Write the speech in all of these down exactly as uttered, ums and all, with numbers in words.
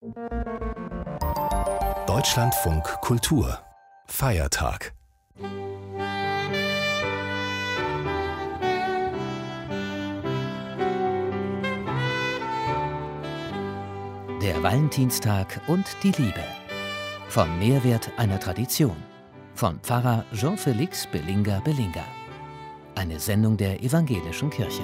Deutschlandfunk Kultur Feiertag. Der Valentinstag und die Liebe. Vom Mehrwert einer Tradition. Von Pfarrer Jean-Félix Belinga-Belinga. Eine Sendung der Evangelischen Kirche.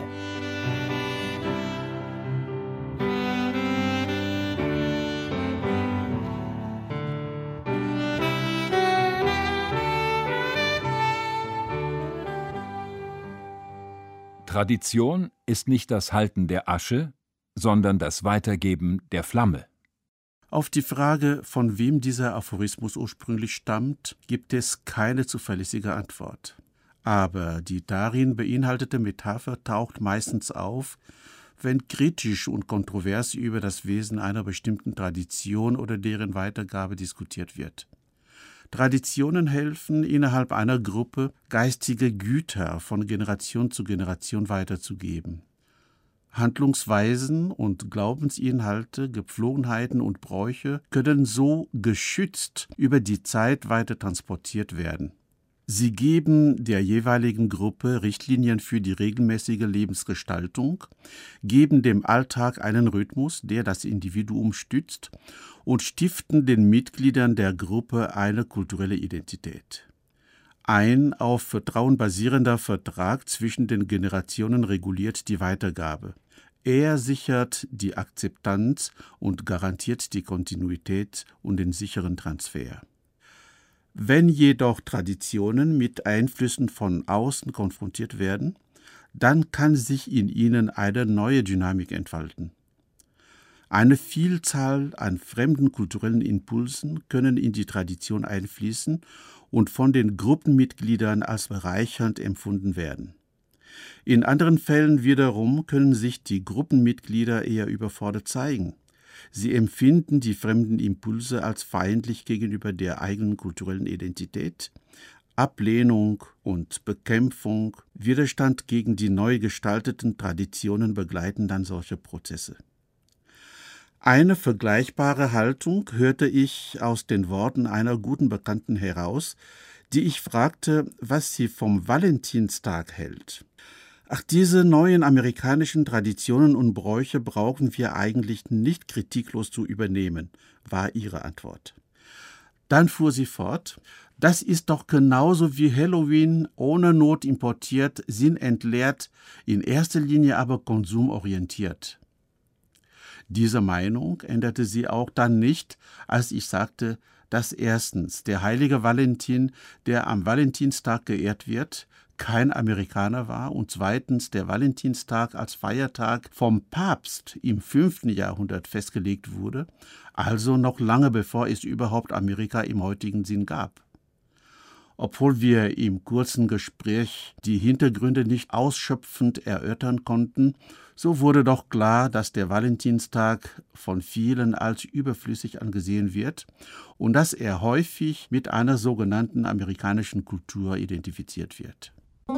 Tradition ist nicht das Halten der Asche, sondern das Weitergeben der Flamme. Auf die Frage, von wem dieser Aphorismus ursprünglich stammt, gibt es keine zuverlässige Antwort. Aber die darin beinhaltete Metapher taucht meistens auf, wenn kritisch und kontrovers über das Wesen einer bestimmten Tradition oder deren Weitergabe diskutiert wird. Traditionen helfen, innerhalb einer Gruppe geistige Güter von Generation zu Generation weiterzugeben. Handlungsweisen und Glaubensinhalte, Gepflogenheiten und Bräuche können so geschützt über die Zeit weiter transportiert werden. Sie geben der jeweiligen Gruppe Richtlinien für die regelmäßige Lebensgestaltung, geben dem Alltag einen Rhythmus, der das Individuum stützt, und stiften den Mitgliedern der Gruppe eine kulturelle Identität. Ein auf Vertrauen basierender Vertrag zwischen den Generationen reguliert die Weitergabe. Er sichert die Akzeptanz und garantiert die Kontinuität und den sicheren Transfer. Wenn jedoch Traditionen mit Einflüssen von außen konfrontiert werden, dann kann sich in ihnen eine neue Dynamik entfalten. Eine Vielzahl an fremden kulturellen Impulsen können in die Tradition einfließen und von den Gruppenmitgliedern als bereichernd empfunden werden. In anderen Fällen wiederum können sich die Gruppenmitglieder eher überfordert zeigen. Sie empfinden die fremden Impulse als feindlich gegenüber der eigenen kulturellen Identität. Ablehnung und Bekämpfung, Widerstand gegen die neu gestalteten Traditionen begleiten dann solche Prozesse. Eine vergleichbare Haltung hörte ich aus den Worten einer guten Bekannten heraus, die ich fragte, was sie vom Valentinstag hält. Ach, diese neuen amerikanischen Traditionen und Bräuche brauchen wir eigentlich nicht kritiklos zu übernehmen, war ihre Antwort. Dann fuhr sie fort, das ist doch genauso wie Halloween, ohne Not importiert, sinnentleert, in erster Linie aber konsumorientiert. Diese Meinung änderte sie auch dann nicht, als ich sagte, dass erstens der heilige Valentin, der am Valentinstag geehrt wird, kein Amerikaner war und zweitens der Valentinstag als Feiertag vom Papst im fünften Jahrhundert festgelegt wurde, also noch lange bevor es überhaupt Amerika im heutigen Sinn gab. Obwohl wir im kurzen Gespräch die Hintergründe nicht ausschöpfend erörtern konnten, so wurde doch klar, dass der Valentinstag von vielen als überflüssig angesehen wird und dass er häufig mit einer sogenannten amerikanischen Kultur identifiziert wird.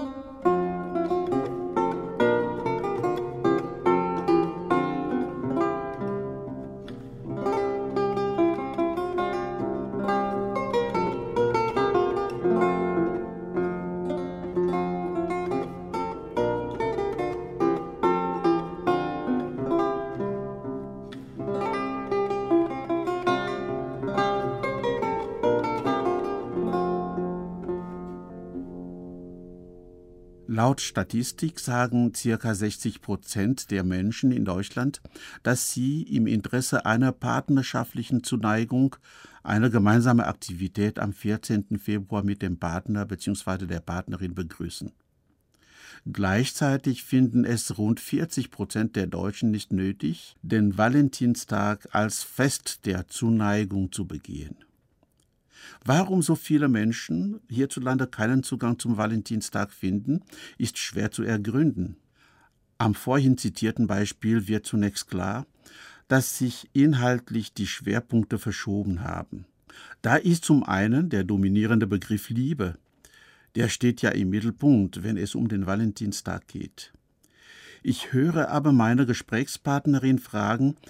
Laut Statistik sagen ca. sechzig Prozent der Menschen in Deutschland, dass sie im Interesse einer partnerschaftlichen Zuneigung eine gemeinsame Aktivität am vierzehnten Februar mit dem Partner bzw. der Partnerin begrüßen. Gleichzeitig finden es rund vierzig Prozent der Deutschen nicht nötig, den Valentinstag als Fest der Zuneigung zu begehen. Warum so viele Menschen hierzulande keinen Zugang zum Valentinstag finden, ist schwer zu ergründen. Am vorhin zitierten Beispiel wird zunächst klar, dass sich inhaltlich die Schwerpunkte verschoben haben. Da ist zum einen der dominierende Begriff Liebe. Der steht ja im Mittelpunkt, wenn es um den Valentinstag geht. Ich höre aber meine Gesprächspartnerin fragen,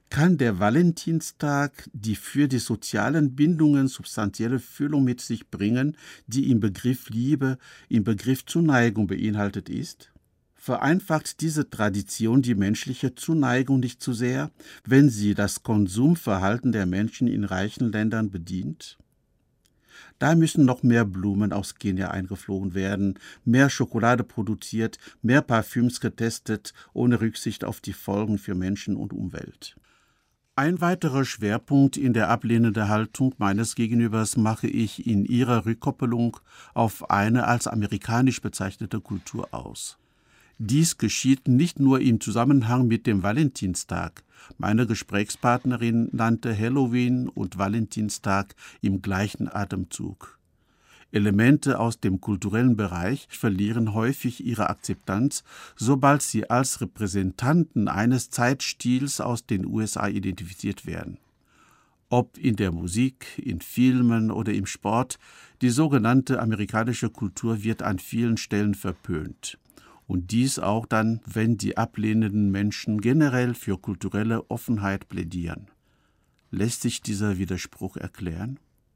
kann der Valentinstag die für die sozialen Bindungen substanzielle Füllung mit sich bringen, die im Begriff Liebe, im Begriff Zuneigung beinhaltet ist? Vereinfacht diese Tradition die menschliche Zuneigung nicht zu sehr, wenn sie das Konsumverhalten der Menschen in reichen Ländern bedient? Da müssen noch mehr Blumen aus Kenia eingeflogen werden, mehr Schokolade produziert, mehr Parfüms getestet, ohne Rücksicht auf die Folgen für Menschen und Umwelt. Ein weiterer Schwerpunkt in der ablehnenden Haltung meines Gegenübers mache ich in ihrer Rückkoppelung auf eine als amerikanisch bezeichnete Kultur aus. Dies geschieht nicht nur im Zusammenhang mit dem Valentinstag. Meine Gesprächspartnerin nannte Halloween und Valentinstag im gleichen Atemzug. Elemente aus dem kulturellen Bereich verlieren häufig ihre Akzeptanz, sobald sie als Repräsentanten eines Zeitstils aus den U S A identifiziert werden. Ob in der Musik, in Filmen oder im Sport, die sogenannte amerikanische Kultur wird an vielen Stellen verpönt. Und dies auch dann, wenn die ablehnenden Menschen generell für kulturelle Offenheit plädieren. Lässt sich dieser Widerspruch erklären?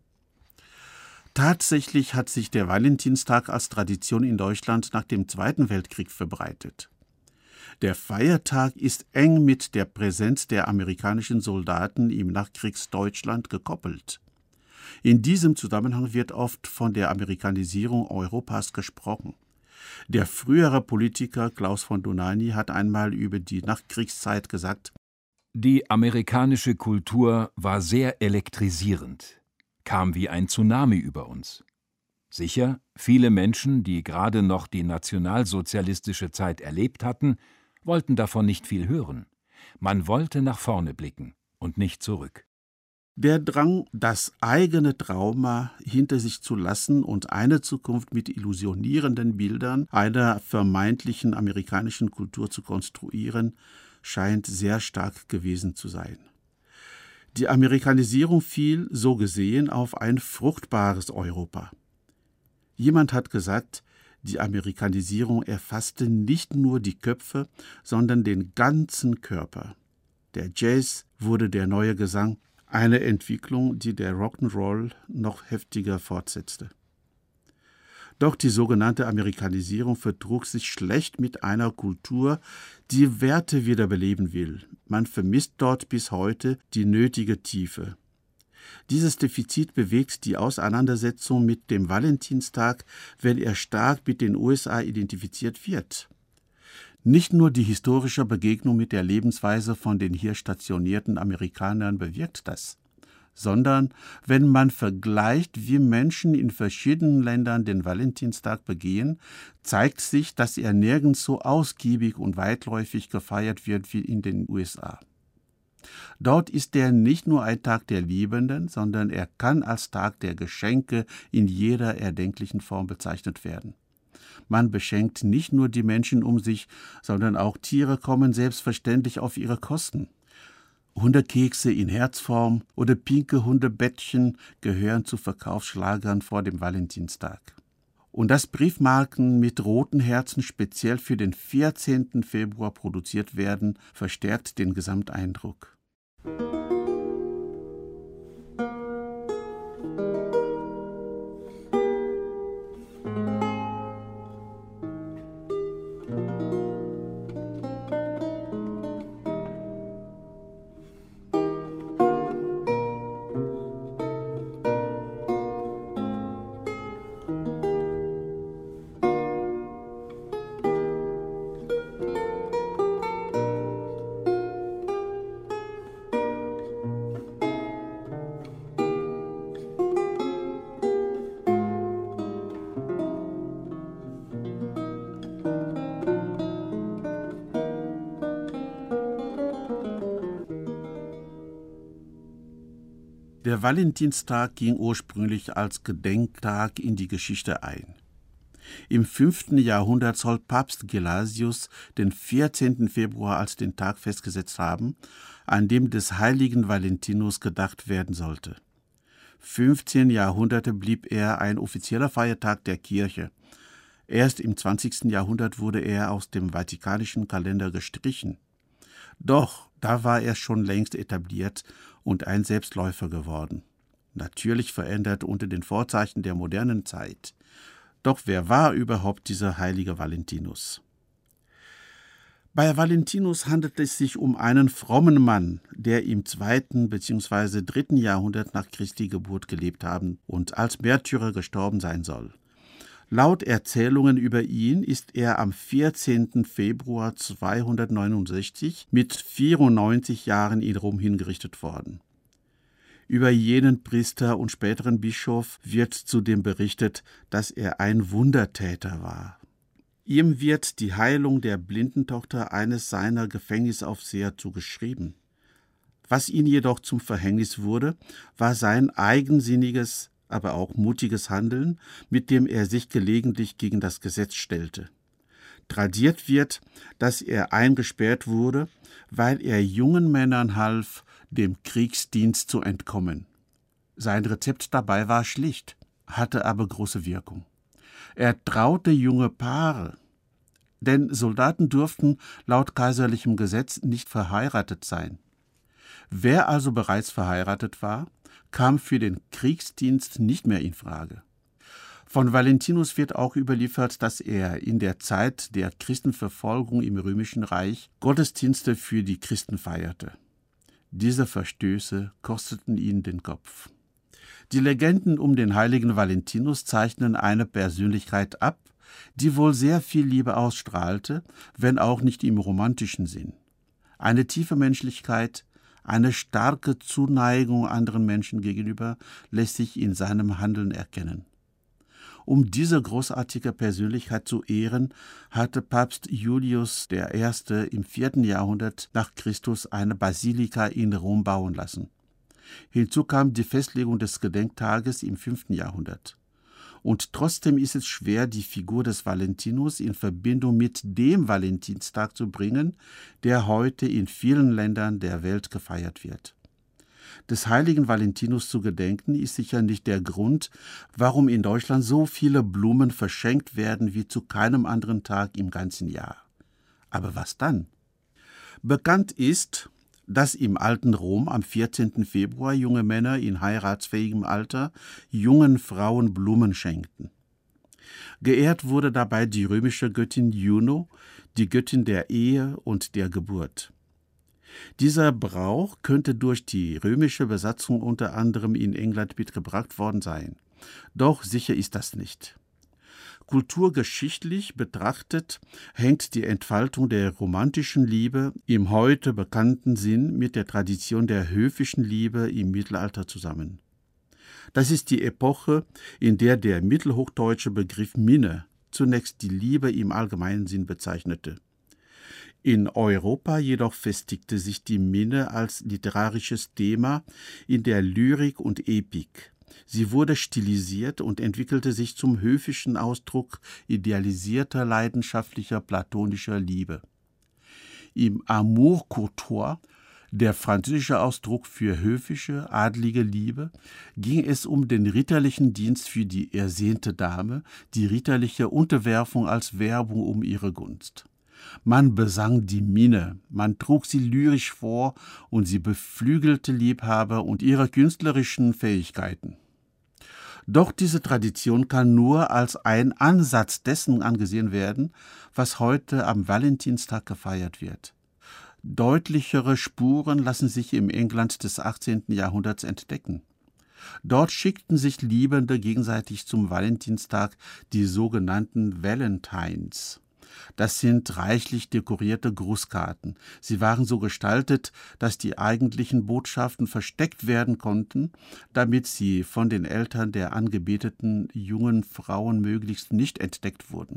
Tatsächlich hat sich der Valentinstag als Tradition in Deutschland nach dem Zweiten Weltkrieg verbreitet. Der Feiertag ist eng mit der Präsenz der amerikanischen Soldaten im Nachkriegsdeutschland gekoppelt. In diesem Zusammenhang wird oft von der Amerikanisierung Europas gesprochen. Der frühere Politiker Klaus von Dohnanyi hat einmal über die Nachkriegszeit gesagt: Die amerikanische Kultur war sehr elektrisierend, kam wie ein Tsunami über uns. Sicher, viele Menschen, die gerade noch die nationalsozialistische Zeit erlebt hatten, wollten davon nicht viel hören. Man wollte nach vorne blicken und nicht zurück. Der Drang, das eigene Trauma hinter sich zu lassen und eine Zukunft mit illusionierenden Bildern einer vermeintlichen amerikanischen Kultur zu konstruieren, scheint sehr stark gewesen zu sein. Die Amerikanisierung fiel, so gesehen, auf ein fruchtbares Europa. Jemand hat gesagt, die Amerikanisierung erfasste nicht nur die Köpfe, sondern den ganzen Körper. Der Jazz wurde der neue Gesang, eine Entwicklung, die der Rock'n'Roll noch heftiger fortsetzte. Doch die sogenannte Amerikanisierung vertrug sich schlecht mit einer Kultur, die Werte wiederbeleben will. Man vermisst dort bis heute die nötige Tiefe. Dieses Defizit bewegt die Auseinandersetzung mit dem Valentinstag, wenn er stark mit den U S A identifiziert wird. Nicht nur die historische Begegnung mit der Lebensweise von den hier stationierten Amerikanern bewirkt das, sondern wenn man vergleicht, wie Menschen in verschiedenen Ländern den Valentinstag begehen, zeigt sich, dass er nirgends so ausgiebig und weitläufig gefeiert wird wie in den U S A. Dort ist er nicht nur ein Tag der Liebenden, sondern er kann als Tag der Geschenke in jeder erdenklichen Form bezeichnet werden. Man beschenkt nicht nur die Menschen um sich, sondern auch Tiere kommen selbstverständlich auf ihre Kosten. Hundekekse in Herzform oder pinke Hundebettchen gehören zu Verkaufsschlagern vor dem Valentinstag. Und dass Briefmarken mit roten Herzen speziell für den vierzehnten Februar produziert werden, verstärkt den Gesamteindruck. Der Valentinstag ging ursprünglich als Gedenktag in die Geschichte ein. Im fünften Jahrhundert soll Papst Gelasius den vierzehnten Februar als den Tag festgesetzt haben, an dem des heiligen Valentinus gedacht werden sollte. fünfzehn Jahrhunderte blieb er ein offizieller Feiertag der Kirche. Erst im zwanzigsten Jahrhundert wurde er aus dem vatikanischen Kalender gestrichen. Doch Da war er schon längst etabliert und ein Selbstläufer geworden. Natürlich verändert unter den Vorzeichen der modernen Zeit. Doch wer war überhaupt dieser heilige Valentinus? Bei Valentinus handelt es sich um einen frommen Mann, der im zweiten bzw. dritten Jahrhundert nach Christi Geburt gelebt haben und als Märtyrer gestorben sein soll. Laut Erzählungen über ihn ist er am vierzehnten Februar zweihundertneunundsechzig mit vierundneunzig Jahren in Rom hingerichtet worden. Über jenen Priester und späteren Bischof wird zudem berichtet, dass er ein Wundertäter war. Ihm wird die Heilung der Blindentochter eines seiner Gefängnisaufseher zugeschrieben. Was ihm jedoch zum Verhängnis wurde, war sein eigensinniges, aber auch mutiges Handeln, mit dem er sich gelegentlich gegen das Gesetz stellte. Tradiert wird, dass er eingesperrt wurde, weil er jungen Männern half, dem Kriegsdienst zu entkommen. Sein Rezept dabei war schlicht, hatte aber große Wirkung. Er traute junge Paare, denn Soldaten durften laut kaiserlichem Gesetz nicht verheiratet sein. Wer also bereits verheiratet war, kam für den Kriegsdienst nicht mehr in Frage. Von Valentinus wird auch überliefert, dass er in der Zeit der Christenverfolgung im Römischen Reich Gottesdienste für die Christen feierte. Diese Verstöße kosteten ihn den Kopf. Die Legenden um den heiligen Valentinus zeichnen eine Persönlichkeit ab, die wohl sehr viel Liebe ausstrahlte, wenn auch nicht im romantischen Sinn. Eine tiefe Menschlichkeit, eine starke Zuneigung anderen Menschen gegenüber lässt sich in seinem Handeln erkennen. Um diese großartige Persönlichkeit zu ehren, hatte Papst Julius der Erste im vierten Jahrhundert nach Christus eine Basilika in Rom bauen lassen. Hinzu kam die Festlegung des Gedenktages im fünften Jahrhundert. Und trotzdem ist es schwer, die Figur des Valentinus in Verbindung mit dem Valentinstag zu bringen, der heute in vielen Ländern der Welt gefeiert wird. Des heiligen Valentinus zu gedenken, ist sicher nicht der Grund, warum in Deutschland so viele Blumen verschenkt werden wie zu keinem anderen Tag im ganzen Jahr. Aber was dann? Bekannt ist, dass im alten Rom am vierzehnten Februar junge Männer in heiratsfähigem Alter jungen Frauen Blumen schenkten. Geehrt wurde dabei die römische Göttin Juno, die Göttin der Ehe und der Geburt. Dieser Brauch könnte durch die römische Besatzung unter anderem in England mitgebracht worden sein. Doch sicher ist das nicht. Kulturgeschichtlich betrachtet hängt die Entfaltung der romantischen Liebe im heute bekannten Sinn mit der Tradition der höfischen Liebe im Mittelalter zusammen. Das ist die Epoche, in der der mittelhochdeutsche Begriff Minne zunächst die Liebe im allgemeinen Sinn bezeichnete. In Europa jedoch festigte sich die Minne als literarisches Thema in der Lyrik und Epik. Sie wurde stilisiert und entwickelte sich zum höfischen Ausdruck idealisierter, leidenschaftlicher, platonischer Liebe. Im Amour courtois, der französische Ausdruck für höfische, adlige Liebe, ging es um den ritterlichen Dienst für die ersehnte Dame, die ritterliche Unterwerfung als Werbung um ihre Gunst. Man besang die Minne, man trug sie lyrisch vor und sie beflügelte Liebhaber und ihre künstlerischen Fähigkeiten. Doch diese Tradition kann nur als ein Ansatz dessen angesehen werden, was heute am Valentinstag gefeiert wird. Deutlichere Spuren lassen sich im England des achtzehnten Jahrhunderts entdecken. Dort schickten sich Liebende gegenseitig zum Valentinstag die sogenannten Valentines. Das sind reichlich dekorierte Grußkarten. Sie waren so gestaltet, dass die eigentlichen Botschaften versteckt werden konnten, damit sie von den Eltern der angebeteten jungen Frauen möglichst nicht entdeckt wurden.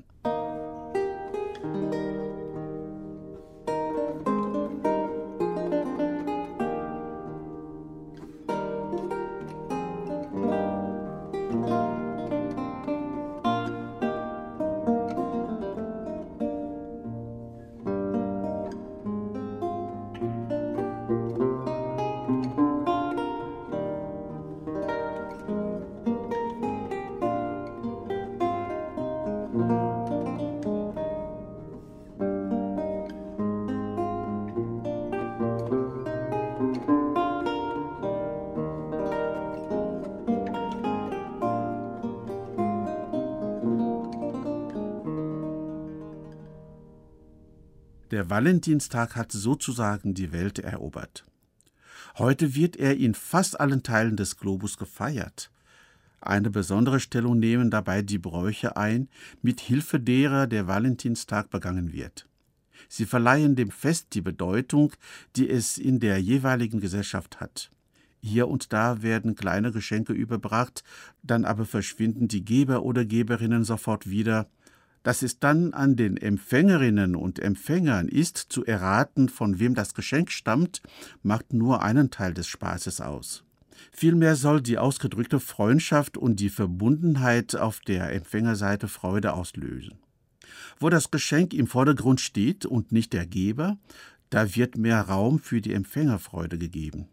Der Valentinstag hat sozusagen die Welt erobert. Heute wird er in fast allen Teilen des Globus gefeiert. Eine besondere Stellung nehmen dabei die Bräuche ein, mit Hilfe derer der Valentinstag begangen wird. Sie verleihen dem Fest die Bedeutung, die es in der jeweiligen Gesellschaft hat. Hier und da werden kleine Geschenke überbracht, dann aber verschwinden die Geber oder Geberinnen sofort wieder. Dass es dann an den Empfängerinnen und Empfängern ist, zu erraten, von wem das Geschenk stammt, macht nur einen Teil des Spaßes aus. Vielmehr soll die ausgedrückte Freundschaft und die Verbundenheit auf der Empfängerseite Freude auslösen. Wo das Geschenk im Vordergrund steht und nicht der Geber, da wird mehr Raum für die Empfängerfreude gegeben.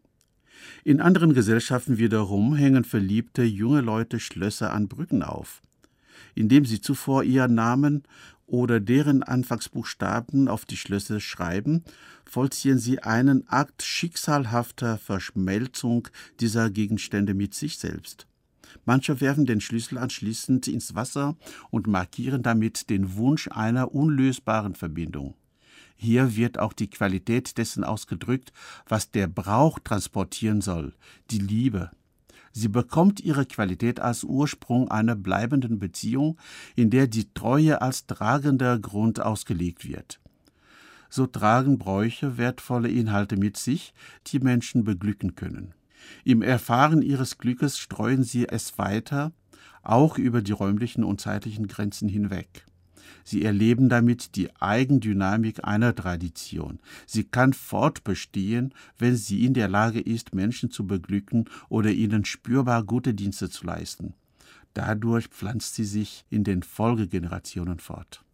In anderen Gesellschaften wiederum hängen verliebte junge Leute Schlösser an Brücken auf. Indem sie zuvor ihren Namen oder deren Anfangsbuchstaben auf die Schlösser schreiben, vollziehen sie einen Akt schicksalhafter Verschmelzung dieser Gegenstände mit sich selbst. Manche werfen den Schlüssel anschließend ins Wasser und markieren damit den Wunsch einer unlösbaren Verbindung. Hier wird auch die Qualität dessen ausgedrückt, was der Brauch transportieren soll, die Liebe. Sie bekommt ihre Qualität als Ursprung einer bleibenden Beziehung, in der die Treue als tragender Grund ausgelegt wird. So tragen Bräuche wertvolle Inhalte mit sich, die Menschen beglücken können. Im Erfahren ihres Glückes streuen sie es weiter, auch über die räumlichen und zeitlichen Grenzen hinweg. Sie erleben damit die Eigendynamik einer Tradition. Sie kann fortbestehen, wenn sie in der Lage ist, Menschen zu beglücken oder ihnen spürbar gute Dienste zu leisten. Dadurch pflanzt sie sich in den Folgegenerationen fort.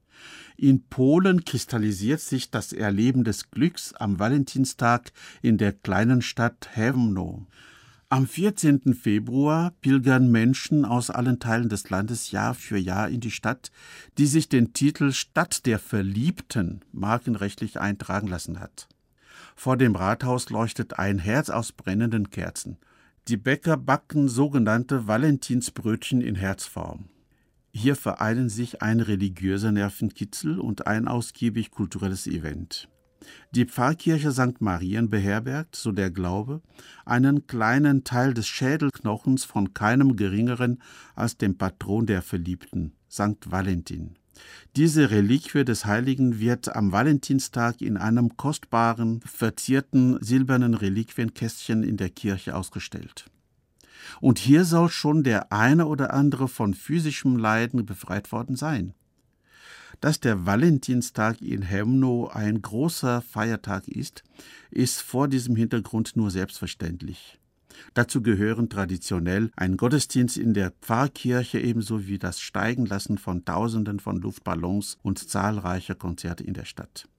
In Polen kristallisiert sich das Erleben des Glücks am Valentinstag in der kleinen Stadt Chełmno. Am vierzehnten Februar pilgern Menschen aus allen Teilen des Landes Jahr für Jahr in die Stadt, die sich den Titel Stadt der Verliebten markenrechtlich eintragen lassen hat. Vor dem Rathaus leuchtet ein Herz aus brennenden Kerzen. Die Bäcker backen sogenannte Valentinsbrötchen in Herzform. Hier vereinen sich ein religiöser Nervenkitzel und ein ausgiebig kulturelles Event. Die Pfarrkirche Sankt Marien beherbergt, so der Glaube, einen kleinen Teil des Schädelknochens von keinem Geringeren als dem Patron der Verliebten, Sankt Valentin. Diese Reliquie des Heiligen wird am Valentinstag in einem kostbaren, verzierten silbernen Reliquienkästchen in der Kirche ausgestellt. Und hier soll schon der eine oder andere von physischem Leiden befreit worden sein. Dass der Valentinstag in Chełmno ein großer Feiertag ist, ist vor diesem Hintergrund nur selbstverständlich. Dazu gehören traditionell ein Gottesdienst in der Pfarrkirche ebenso wie das Steigenlassen von Tausenden von Luftballons und zahlreiche Konzerte in der Stadt.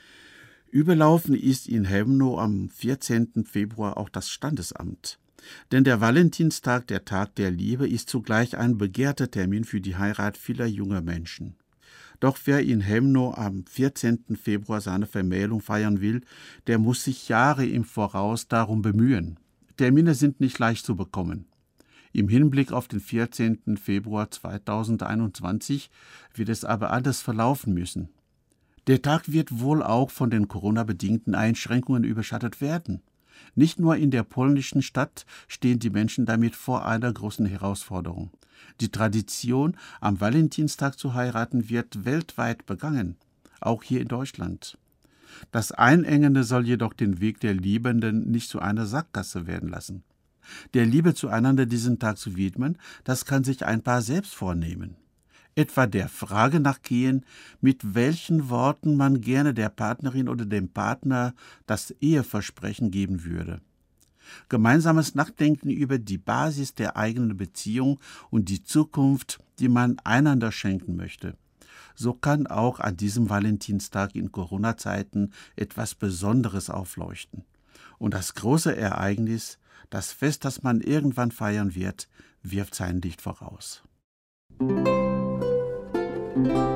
Überlaufen ist in Chełmno am vierzehnten Februar auch das Standesamt. Denn der Valentinstag, der Tag der Liebe, ist zugleich ein begehrter Termin für die Heirat vieler junger Menschen. Doch wer in Chełmno am vierzehnten Februar seine Vermählung feiern will, der muss sich Jahre im Voraus darum bemühen. Termine sind nicht leicht zu bekommen. Im Hinblick auf den vierzehnten Februar zweitausendeinundzwanzig wird es aber anders verlaufen müssen. Der Tag wird wohl auch von den Corona-bedingten Einschränkungen überschattet werden. Nicht nur in der polnischen Stadt stehen die Menschen damit vor einer großen Herausforderung. Die Tradition, am Valentinstag zu heiraten, wird weltweit begangen, auch hier in Deutschland. Das Einengende soll jedoch den Weg der Liebenden nicht zu einer Sackgasse werden lassen. Der Liebe zueinander diesen Tag zu widmen, das kann sich ein Paar selbst vornehmen. Etwa der Frage nachgehen, mit welchen Worten man gerne der Partnerin oder dem Partner das Eheversprechen geben würde. Gemeinsames Nachdenken über die Basis der eigenen Beziehung und die Zukunft, die man einander schenken möchte. So kann auch an diesem Valentinstag in Corona-Zeiten etwas Besonderes aufleuchten. Und das große Ereignis, das Fest, das man irgendwann feiern wird, wirft sein Licht voraus. Musik